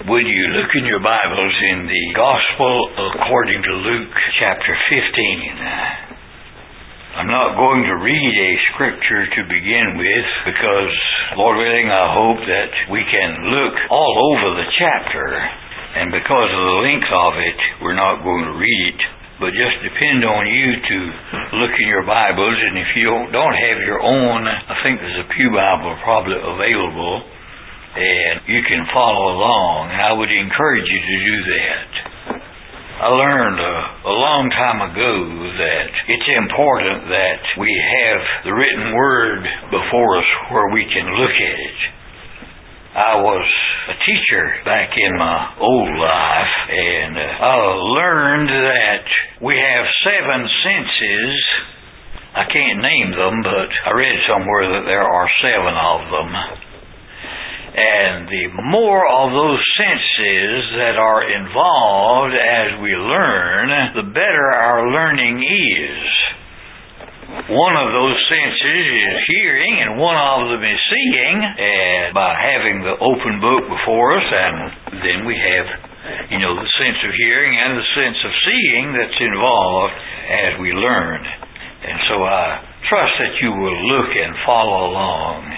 Would you look in your Bibles in the Gospel according to Luke chapter 15. I'm not going to read a scripture to begin with because, Lord willing, I hope that we can look all over the chapter, and because of the length of it, we're not going to read it. But just depend on you to look in your Bibles, and if you don't have your own, I think there's a Pew Bible probably available, and you can follow along, and I would encourage you to do that. I learned a long time ago that it's important that we have the written Word before us where we can look at it. I was a teacher back in my old life, and I learned that we have 7 senses. I can't name them, but I read somewhere that there are 7 of them. And the more of those senses that are involved as we learn, the better our learning is. One of those senses is hearing, and one of them is seeing, and by having the open book before us, and then we have, the sense of hearing and the sense of seeing that's involved as we learn. And so I trust that you will look and follow along.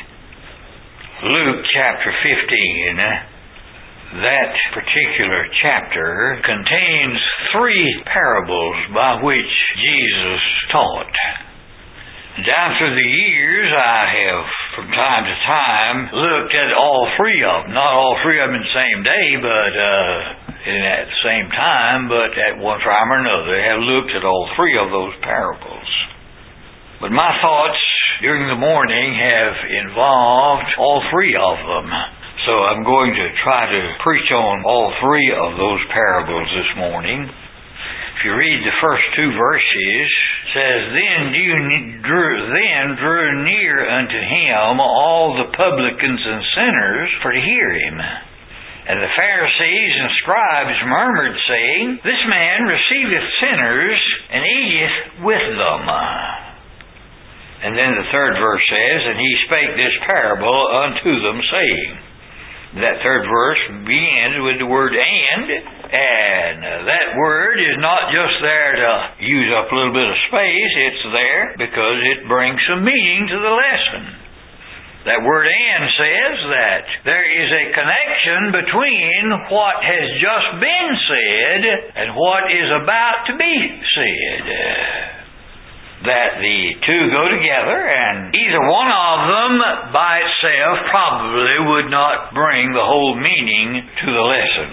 Luke chapter 15, that particular chapter contains 3 parables by which Jesus taught. Down through the years, I have, from time to time, looked at all 3 of them. Not all 3 of them in the same day, but at the same time, but at one time or another, I have looked at all 3 of those parables. But my thoughts during the morning have involved all 3 of them. So I'm going to try to preach on all 3 of those parables this morning. If you read the first 2 verses, it says, Then drew near unto him all the publicans and sinners for to hear him. And the Pharisees and scribes murmured, saying, This man receiveth sinners, and eateth with them. And then the 3rd verse says, And he spake this parable unto them, saying. That 3rd verse begins with the word and that word is not just there to use up a little bit of space, it's there because it brings some meaning to the lesson. That word and says that there is a connection between what has just been said and what is about to be said. That the 2 go together, and either one of them by itself probably would not bring the whole meaning to the lesson.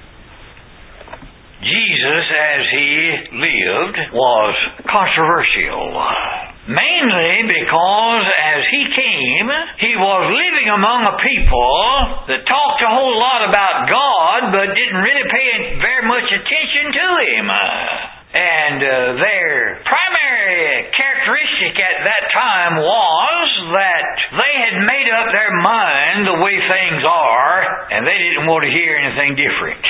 Jesus, as he lived, was controversial. Mainly because as he came, he was living among a people that talked a whole lot about God, but didn't really pay very much attention to him. And their primary characteristic at that time was that they had made up their mind the way things are, and they didn't want to hear anything different.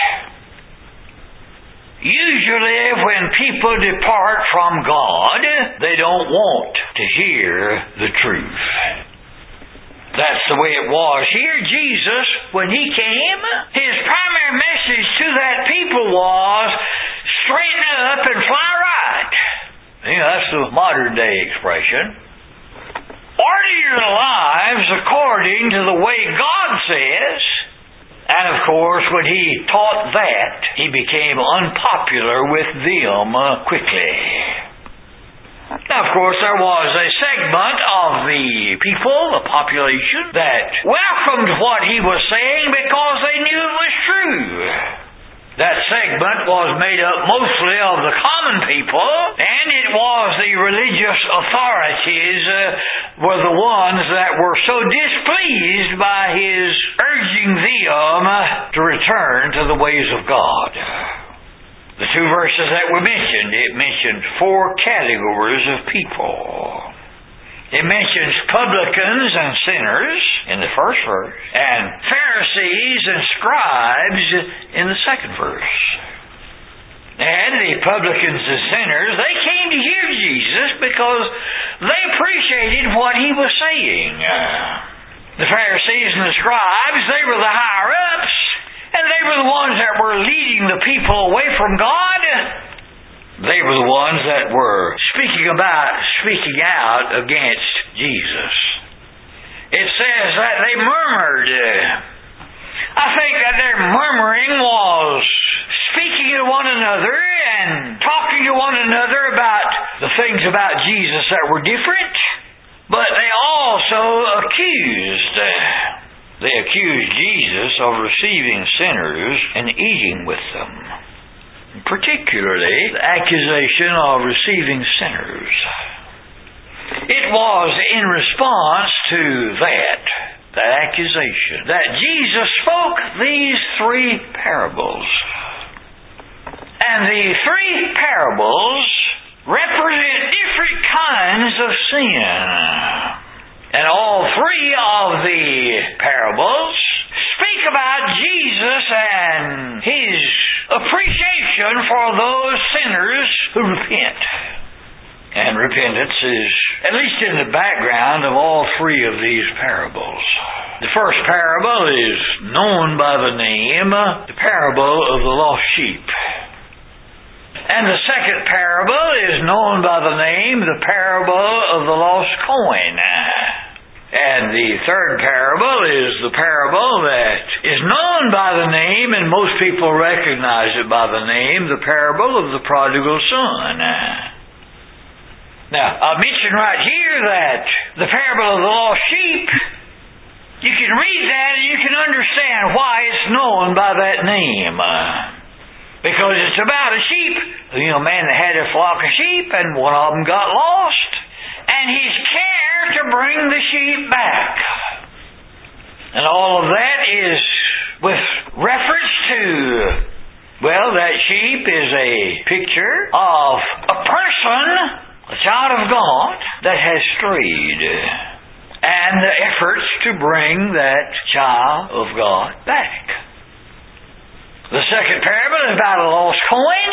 Usually when people depart from God, they don't want to hear the truth. That's the way it was here. Jesus, when he came, his primary message to that people was, straighten up and fly right. That's the modern day expression. Order your lives according to the way God says. And of course, when he taught that, he became unpopular with them quickly. Now, of course, there was a segment of the people, the population, that welcomed what he was saying because they knew it was true. That segment was made up mostly of the common people, and it was the religious authorities were the ones that were so displeased by his urging them to return to the ways of God. The 2 verses that were mentioned, it mentioned 4 categories of people. It mentions publicans and sinners in the first verse, and Pharisees and scribes in the 2nd verse. And the publicans and sinners, they came to hear Jesus because they appreciated what he was saying. The Pharisees and the scribes, they were the higher-ups, and they were people away from God, they were the ones that were speaking out against Jesus. It says that they murmured. I think that their murmuring was speaking to one another and talking to one another about the things about Jesus that were different, but they also accused. They accused Jesus of receiving sinners and eating with them. Particularly, the accusation of receiving sinners. It was in response to that accusation, that Jesus spoke these three parables. And the three parables represent different kinds of sin. And all three of the parables speak about Jesus and His appreciation for those sinners who repent. And repentance is, at least in the background of all three of these parables. The first parable is known by the name, the parable of the lost sheep. And the second parable is known by the name, the parable of the lost coin. And the third parable is the parable that is known by the name, and most people recognize it by the name, the parable of the prodigal son. Now, I mentioned right here that the parable of the lost sheep, you can read that and you can understand why it's known by that name. Because it's about a sheep, a man that had a flock of sheep and one of them got lost, and his care to bring the sheep back. And all of that is with reference to, that sheep is a picture of a person, a child of God, that has strayed, and the efforts to bring that child of God back. The second parable is about a lost coin.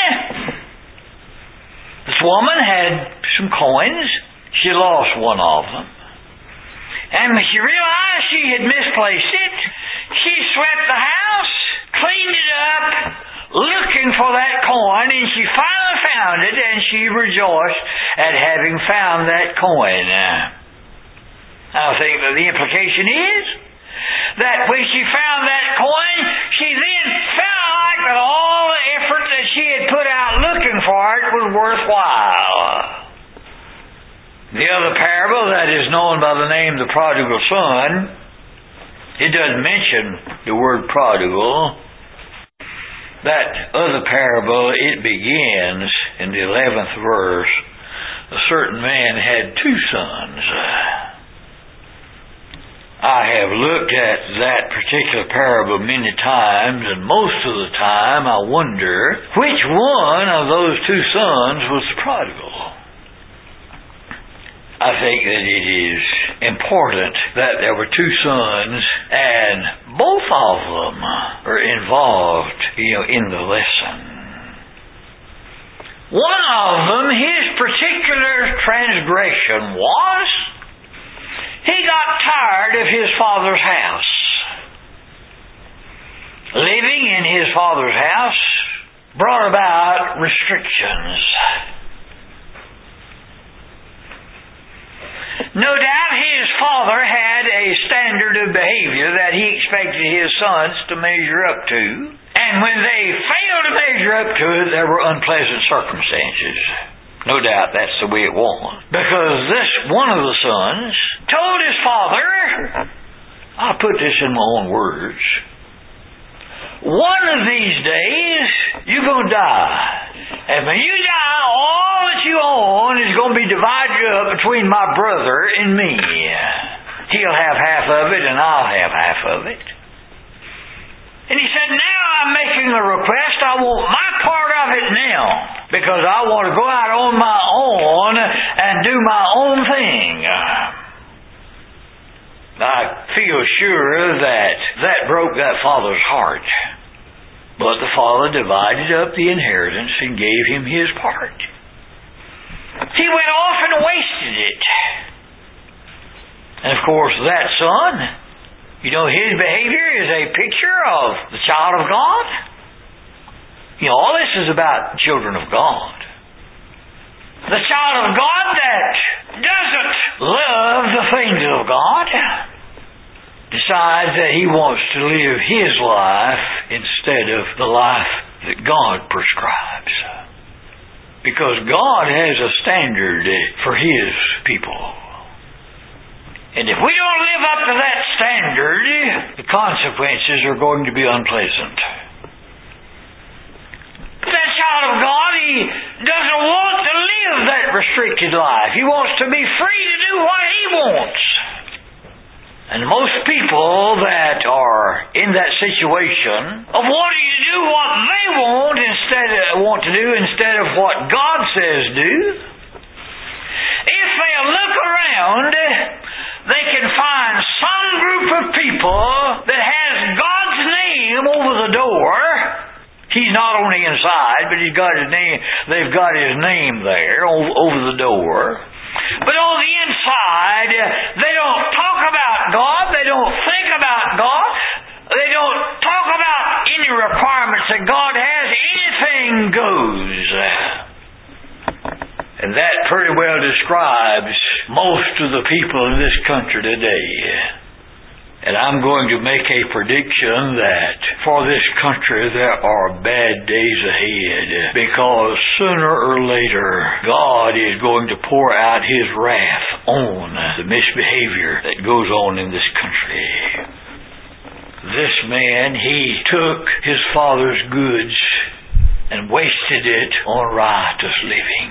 This woman had some coins. She lost one of them. And when she realized she had misplaced it, she swept the house, cleaned it up, looking for that coin, and she finally found it, and she rejoiced at having found that coin. I think that the implication is that when she found that coin, she then felt like that all the effort that she had put out looking for it was worthwhile. The other parable that is known by the name the prodigal son, it doesn't mention the word prodigal. That other parable, it begins in the 11th verse. A certain man had two sons. I have looked at that particular parable many times, and most of the time I wonder which one of those two sons was the prodigal. I think that it is important that there were two sons, and both of them are involved, in the lesson. One of them, his particular transgression was, he got tired of his father's house. Living in his father's house brought about restrictions. No doubt his father had a standard of behavior that he expected his sons to measure up to. And when they failed to measure up to it, there were unpleasant circumstances. No doubt that's the way it was. Because this one of the sons told his father, I'll put this in my own words, one of these days you're going to die. And when you die, all that you own is going to be divided up between my brother and me. He'll have half of it and I'll have half of it. And he said, now I'm making a request. I want my part of it now, because I want to go out on my own and do my own thing. I feel sure that broke that father's heart. But the father divided up the inheritance and gave him his part. He went off and wasted it. And of course that son, his behavior is a picture of the child of God. All this is about children of God. The child of God that doesn't love the things of God decides that he wants to live his life instead of the life that God prescribes. Because God has a standard for His people. And if we don't live up to that standard, the consequences are going to be unpleasant. That child of God, he doesn't want to live that restricted life. He wants to be free to do what he wants. And most people that are in that situation of wanting to do what they want to do instead of what God says do, if they look around, they can find some group of people that has God's name over the door. He's not on the inside, but he's got his name. They've got his name there over the door. But on the inside, they don't talk about God. They don't think about God. They don't talk about any requirements that God has. Anything goes. And that pretty well describes most of the people in this country today. And I'm going to make a prediction that for this country there are bad days ahead, because sooner or later God is going to pour out His wrath on the misbehavior that goes on in this country. This man, he took his father's goods and wasted it on riotous living.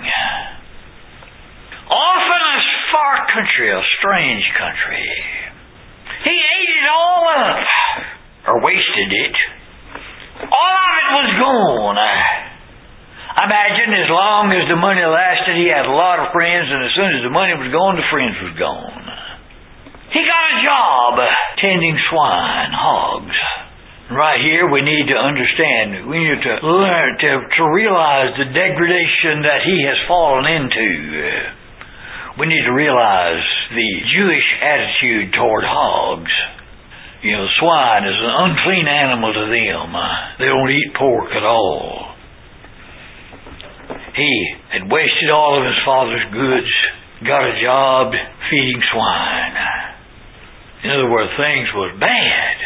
Off in a far country, a strange country, he ate it all up, or wasted it. All of it was gone. I imagine as long as the money lasted, he had a lot of friends, and as soon as the money was gone, the friends was gone. He got a job tending swine, hogs. Right here we need to understand, we need to learn to realize the degradation that he has fallen into. We need to realize the Jewish attitude toward hogs. Swine is an unclean animal to them. They don't eat pork at all. He had wasted all of his father's goods, got a job feeding swine. In other words, things was bad.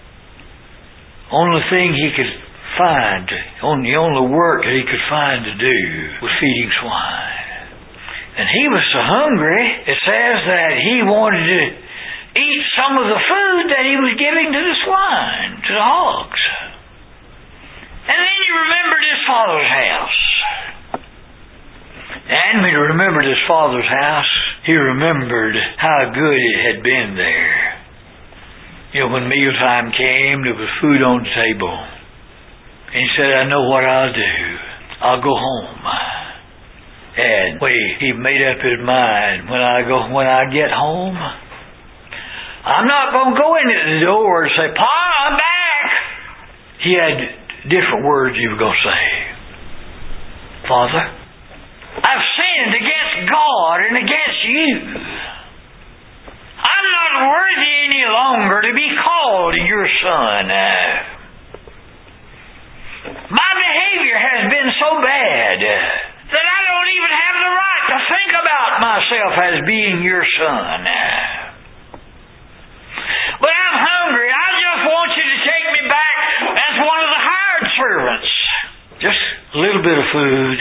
Only thing he could find, the only work that he could find to do was feeding swine. And he was so hungry, it says that he wanted to eat some of the food that he was giving to the swine, to the hogs. And then he remembered his father's house. And when he remembered his father's house, he remembered how good it had been there. When mealtime came, there was food on the table. And he said, I know what I'll do. I'll go home. And he made up his mind, when I get home, I'm not going to go in at the door and say, Pa, I'm back. He had different words he was going to say. Father, I've sinned against God and against you. I'm not worthy any longer to be called your son. My behavior has been so bad that I don't even have the right to think about myself as being your son. But I'm hungry. I just want you to take me back as one of the hired servants. Just a little bit of food.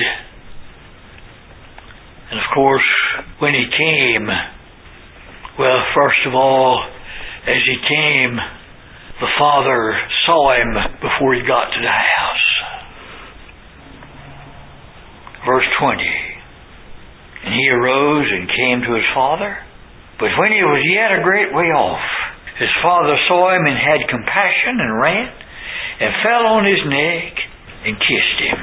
And of course, when he came, first of all, as he came, the father saw him before he got to the house. Verse 20. And he arose and came to his father. But when he was yet a great way off, his father saw him and had compassion and ran and fell on his neck and kissed him.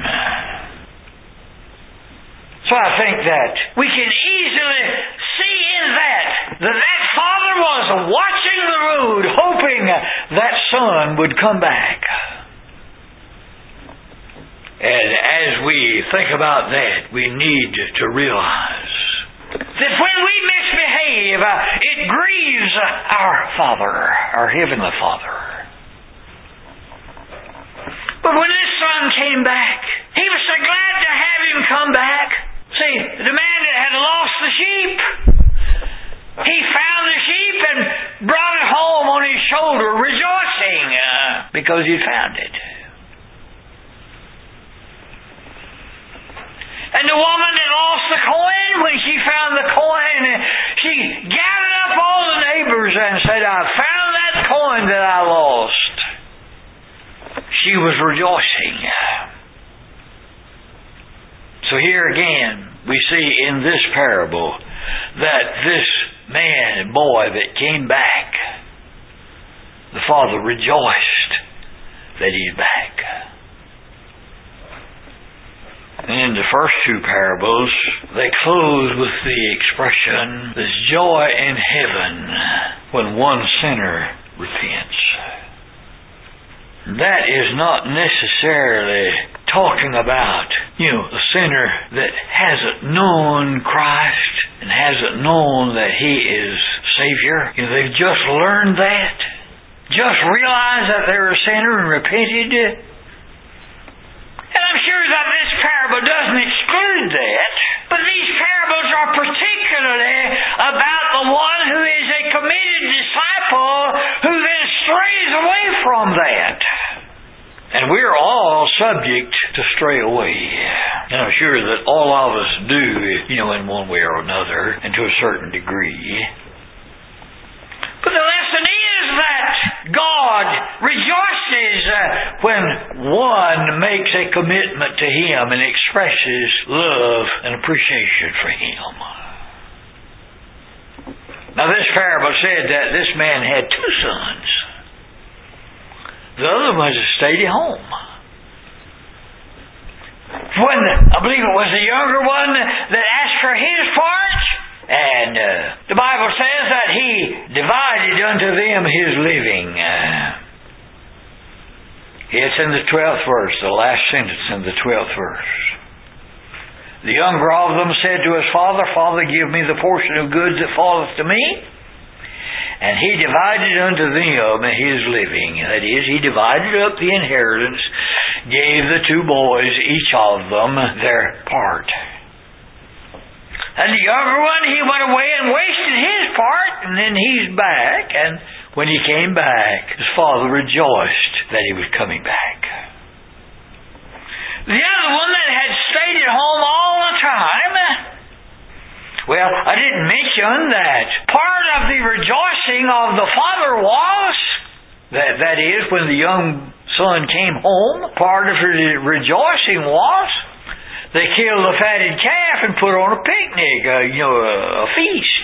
So I think that we can easily see in that father was watching the road, hoping that son would come back. And as we think about that, we need to realize that when we misbehave, it grieves our Father, our Heavenly Father. But when this son son came back. He was so glad to have him come back. See, the man that had lost the sheep, he found the sheep and brought it home on his shoulder, rejoicing because he found it. And the woman that lost the coin, when she found the coin, she gathered up all the neighbors and said, I found that coin that I lost. She was rejoicing. So here again, we see in this parable that this man, boy that came back, the father rejoiced that he's back. And in the first two parables, they close with the expression, there's joy in heaven when one sinner repents. That is not necessarily talking about, a sinner that hasn't known Christ and hasn't known that He is Savior. They've just learned that. Just realized that they're a sinner and repented. And I'm sure that this parable doesn't exclude that. But these parables are particularly about the one who is a committed disciple who then strays away from that. And we're all subject to stray away. And I'm sure that all of us do, in one way or another, and to a certain degree. But the lesson is that God rejoices when one makes a commitment to Him and expresses love and appreciation for Him. Now this parable said that this man had two sons. The other one stayed at home. When, I believe it was the younger one that asked for his part, and the Bible says that he divided unto them his living. It's in the 12th verse, the last sentence in the 12th verse. The younger of them said to his father, Father, give me the portion of goods that falleth to me. And he divided unto them his living. That is, he divided up the inheritance, gave the two boys, each of them, their part. And the younger one, he went away and wasted his part, and then he's back. And when he came back, his father rejoiced that he was coming back. The other one that had stayed at home all the time, well, I didn't mention that part of the rejoicing of the father was, that is, when the young son came home, part of the rejoicing was, they killed a fatted calf and put on a picnic, a feast.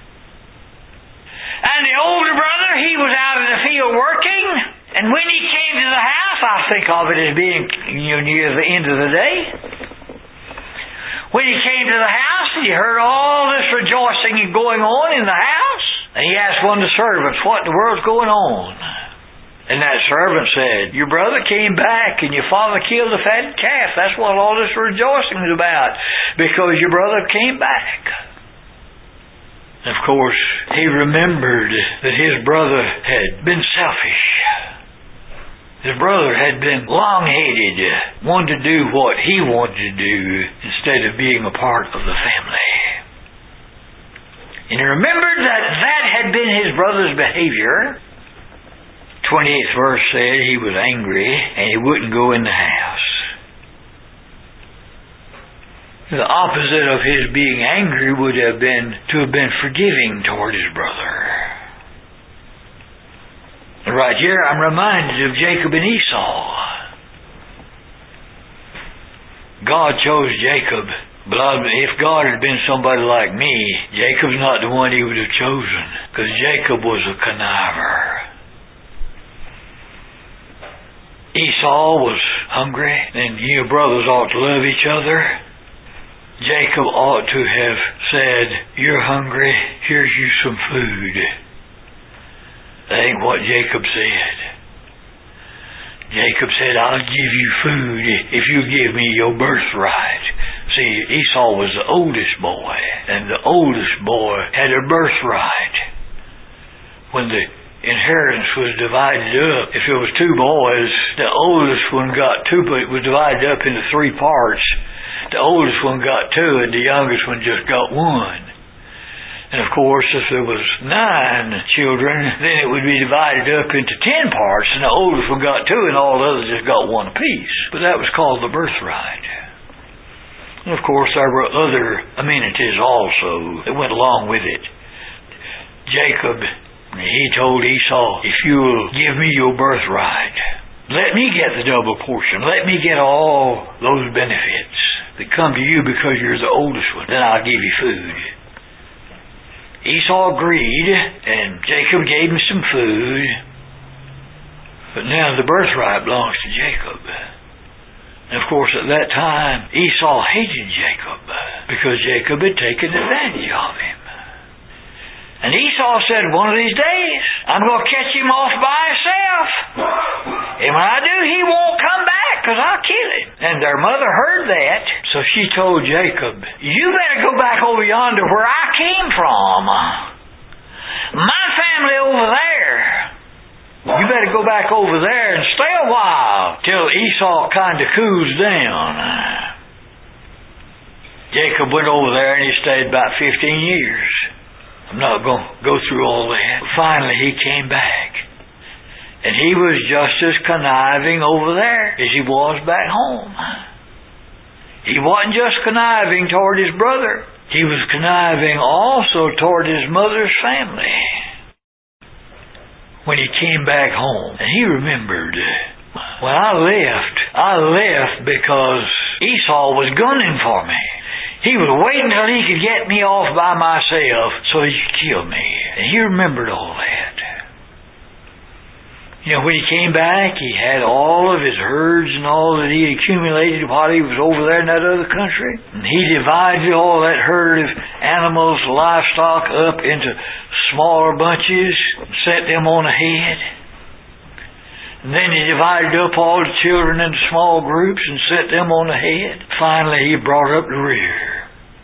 And the older brother, he was out in the field working, and when he came to the house, I think of it as being near the end of the day. When he came to the house, he heard all this rejoicing going on in the house. And he asked one of the servants, what in the world's going on? And that servant said, your brother came back and your father killed a fatted calf. That's what all this rejoicing is about. Because your brother came back. And of course, he remembered that his brother had been selfish. His brother had been long-headed, wanted to do what he wanted to do instead of being a part of the family. And he remembered that had been his brother's behavior. 28th verse said he was angry and he wouldn't go in the house. The opposite of his being angry would have been to have been forgiving toward his brother. Right here, I'm reminded of Jacob and Esau. God chose Jacob. But if God had been somebody like me, Jacob's not the one He would have chosen. Because Jacob was a conniver. Esau was hungry, and brothers ought to love each other. Jacob ought to have said, you're hungry, here's you some food. That ain't what Jacob said. Jacob said, I'll give you food if you give me your birthright. See, Esau was the oldest boy, and the oldest boy had a birthright. When the inheritance was divided up. If it was 2 boys, the oldest one got 2, but it was divided up into 3 parts. The oldest one got 2, and the youngest one just got 1. And of course, if there was 9 children, then it would be divided up into 10 parts, and the oldest one got 2, and all the others just got 1 apiece. But that was called the birthright. And of course, there were other amenities also that went along with it. Jacob, he told Esau, if you'll give me your birthright, let me get the double portion, let me get all those benefits that come to you because you're the oldest one, then I'll give you food. Esau agreed, and Jacob gave him some food, but now the birthright belongs to Jacob. And of course, at that time, Esau hated Jacob because Jacob had taken advantage of him. And Esau said, one of these days, I'm going to catch him off by himself. And when I do, he won't come back because I'll kill him. And their mother heard that, so she told Jacob, you better go back over yonder where I came from. My family over there. You better go back over there and stay a while till Esau kind of cools down. Jacob went over there and he stayed about 15 years. I'm not going to go through all that. Finally, he came back. And he was just as conniving over there as he was back home. He wasn't just conniving toward his brother. He was conniving also toward his mother's family. When he came back home, and he remembered, when I left because Esau was gunning for me. He was waiting until he could get me off by myself so he could kill me. And he remembered all that. You know, when he came back, he had all of his herds and all that he accumulated while he was over there in that other country. And he divided all that herd of animals, livestock up into smaller bunches and set them on ahead. And then he divided up all the children into small groups and set them on ahead. Finally, he brought up the rear.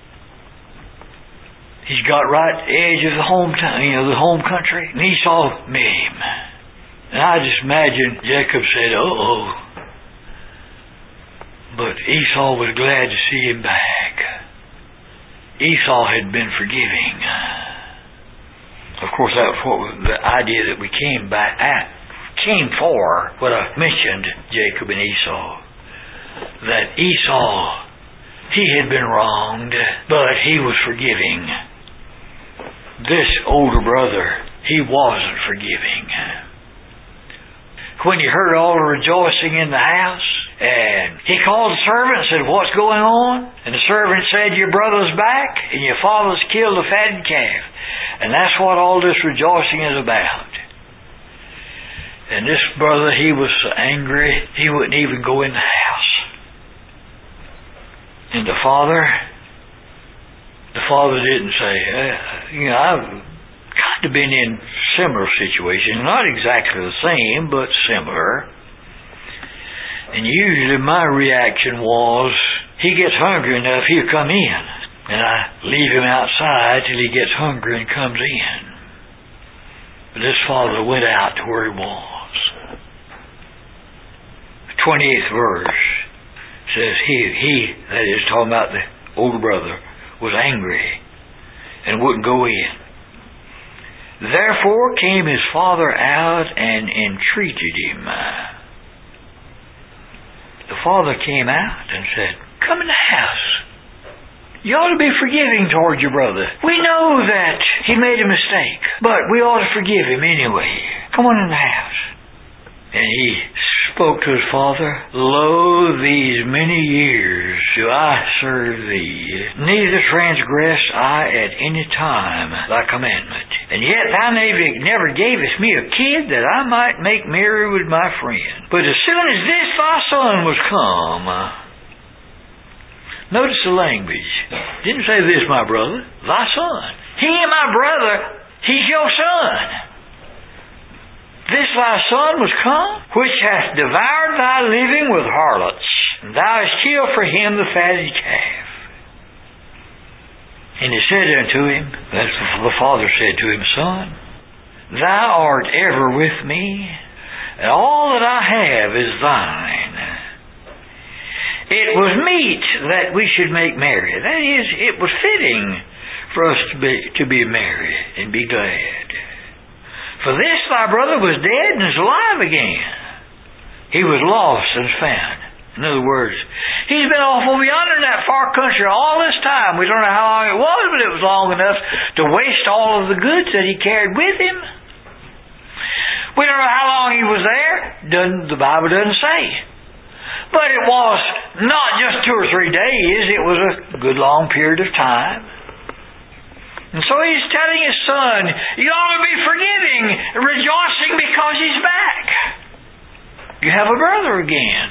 He's got right at the edge of the the home country. And Esau met him. And I just imagine Jacob said, uh-oh. But Esau was glad to see him back. Esau had been forgiving. Of course, that was the idea that we came for, what I mentioned, Jacob and Esau. That Esau, he had been wronged, but he was forgiving. This older brother, he wasn't forgiving. When he heard all the rejoicing in the house, and he called the servant and said, what's going on? And the servant said, your brother's back, and your father's killed a fatted calf. And that's what all this rejoicing is about. And this brother, he was so angry, he wouldn't even go in the house. And the father didn't say, I've kind of been in similar situations, not exactly the same, but similar. And usually my reaction was, he gets hungry enough, he'll come in. And I leave him outside till he gets hungry and comes in. But this father went out to where he was. 28th verse says he, that is talking about the older brother, was angry and wouldn't go in. Therefore came his father out and entreated him. The father came out and said, come in the house. You ought to be forgiving toward your brother. We know that he made a mistake, but we ought to forgive him anyway. Come on in the house. And he spoke to his father, lo, these many years do I serve thee, neither transgressed I at any time thy commandment. And yet thou never gavest me a kid that I might make merry with my friend. But as soon as this thy son was come, notice the language. Didn't say this, my brother, thy son. He and my brother, he's your son. This thy son was come, which hath devoured thy living with harlots, and thou hast killed for him the fatted calf. And he said unto him, that's the father said to him, son, Thou art ever with me, and all that I have is thine. It was meet that we should make merry. That is, it was fitting for us to be merry and be glad. For this thy brother was dead and is alive again. He was lost and is found. In other words, he's been off over yonder in that far country all this time. We don't know how long it was, but it was long enough to waste all of the goods that he carried with him. We don't know how long he was there. The Bible doesn't say. But it was not just 2 or 3 days. It was a good long period of time. And so he's telling his son, you ought to be forgiving, rejoicing because he's back. You have a brother again.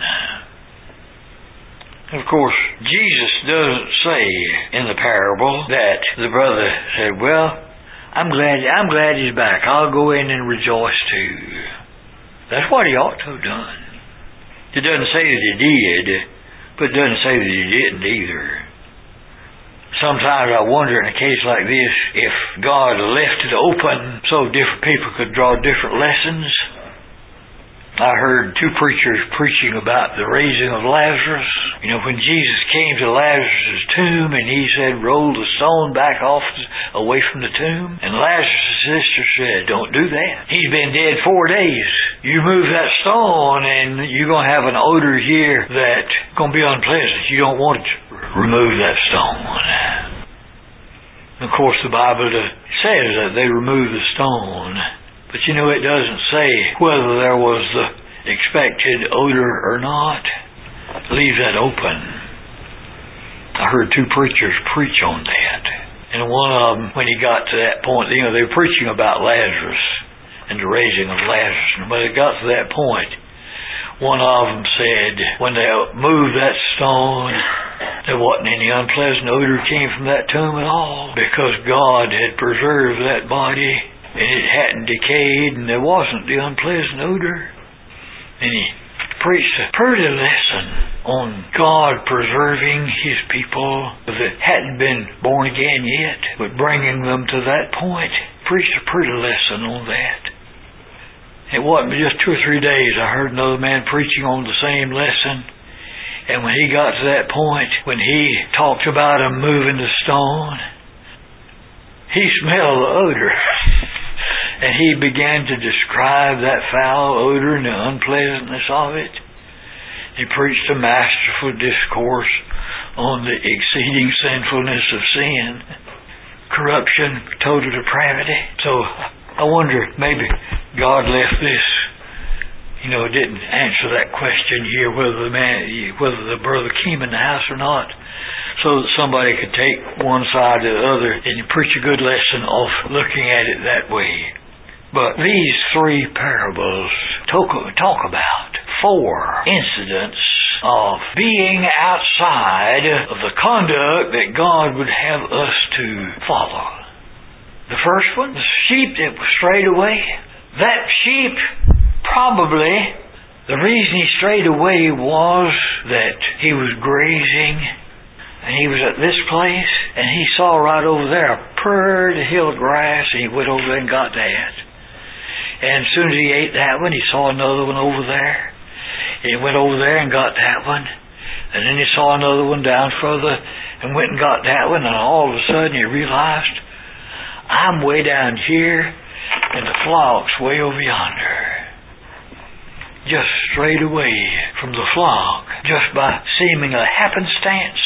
Of course, Jesus doesn't say in the parable that the brother said, well, I'm glad he's back. I'll go in and rejoice too. That's what he ought to have done. It doesn't say that he did, but it doesn't say that he didn't either. Sometimes I wonder in a case like this if God left it open so different people could draw different lessons. I heard 2 preachers preaching about the raising of Lazarus. You know, when Jesus came to Lazarus' tomb and he said, roll the stone back away from the tomb. And Lazarus' sister said, don't do that. He's been dead 4 days. You move that stone and you're going to have an odor here that's going to be unpleasant. You don't want to remove that stone. And of course the Bible says that they removed the stone. But you know, it doesn't say whether there was the expected odor or not. Leave that open. I heard 2 preachers preach on that. And one of them, when he got to that point, you know, they were preaching about Lazarus and the raising of Lazarus. And when it got to that point, one of them said, when they moved that stone, there wasn't any unpleasant odor came from that tomb at all, because God had preserved that body. And it hadn't decayed, and there wasn't the unpleasant odor. And he preached a pretty lesson on God preserving His people that hadn't been born again yet, but bringing them to that point. Preached a pretty lesson on that. It wasn't just 2 or 3 days. I heard another man preaching on the same lesson. And when he got to that point, when he talked about him moving the stone, he smelled the odor. And he began to describe that foul odor and the unpleasantness of it. He preached a masterful discourse on the exceeding sinfulness of sin, corruption, total depravity. So I wonder, maybe God left this, didn't answer that question here whether the brother came in the house or not, so that somebody could take one side or the other and preach a good lesson of looking at it that way. But these 3 parables talk about 4 incidents of being outside of the conduct that God would have us to follow. The first one, the sheep that was strayed away. That sheep, probably, the reason he strayed away was that he was grazing, and he was at this place, and he saw right over there a pretty hill of grass, and he went over there and got that. And as soon as he ate that one, he saw another one over there. And he went over there and got that one. And then he saw another one down further and went and got that one. And all of a sudden he realized, I'm way down here and the flock's way over yonder. Just strayed away from the flock just by seeming a happenstance.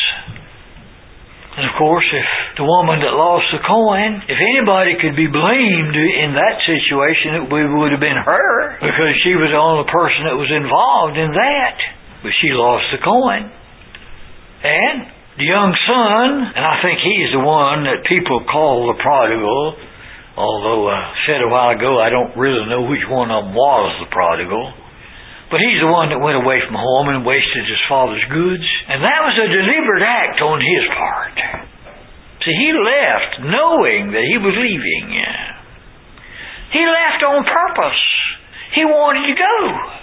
And of course, if the woman that lost the coin, if anybody could be blamed in that situation, it would have been her, because she was the only person that was involved in that. But she lost the coin. And the young son, and I think he's the one that people call the prodigal, although I said a while ago I don't really know which one of them was the prodigal. But he's the one that went away from home and wasted his father's goods. And that was a deliberate act on his part. See, he left knowing that he was leaving. He left on purpose. He wanted to go.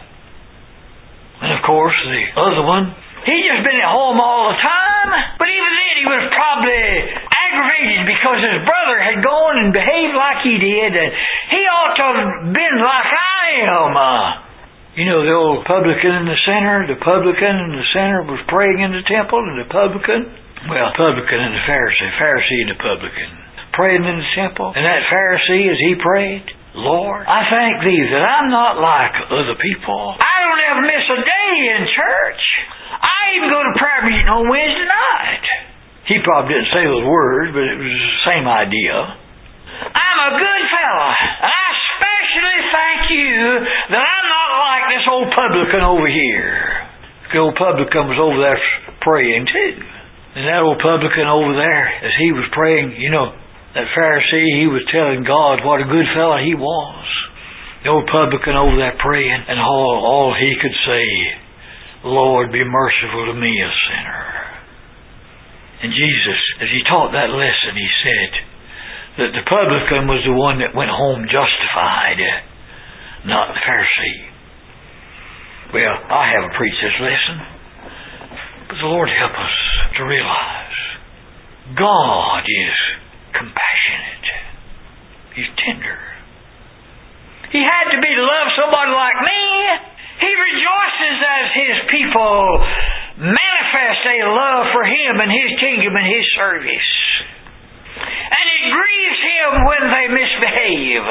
And of course, the other one, he'd just been at home all the time. But even then, he was probably aggravated because his brother had gone and behaved like he did, and he ought to have been like I am. You know, the old publican in the center, was praying in the temple, and the publican and the Pharisee and the publican, praying in the temple. And that Pharisee, as he prayed, Lord, I thank Thee that I'm not like other people. I don't ever miss a day in church. I even go to prayer meeting on Wednesday night. He probably didn't say those words, but it was the same idea. I'm a good fella, and I especially thank You that I'm not like this old publican over here. The old publican was over there praying too. And that old publican over there, as he was praying, you know, that Pharisee, he was telling God what a good fella he was. The old publican over there praying, and all he could say, Lord, be merciful to me, a sinner. And Jesus, as He taught that lesson, He said that the publican was the one that went home justified, not the Pharisee. Well, I haven't preached this lesson, but the Lord help us to realize God is compassionate. He's tender. He had to be to love somebody like me. He rejoices as His people manifest a love for Him and His kingdom and His service. And it grieves Him when they misbehave.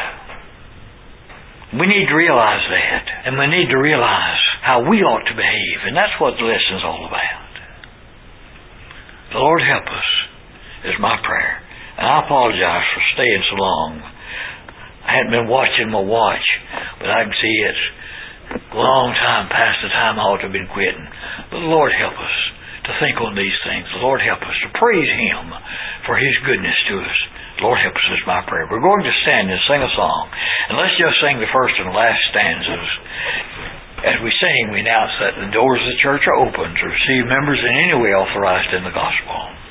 We need to realize that. And we need to realize how we ought to behave. And that's what the lesson's all about. The Lord help us is my prayer. And I apologize for staying so long. I hadn't been watching my watch, but I can see it's a long time past the time I ought to have been quitting. But the Lord help us to think on these things. The Lord help us to praise Him for His goodness to us. The Lord help us is my prayer. We're going to stand and sing a song. And let's just sing the first and last stanzas. As we sing, we announce that the doors of the church are open to receive members in any way authorized in the gospel.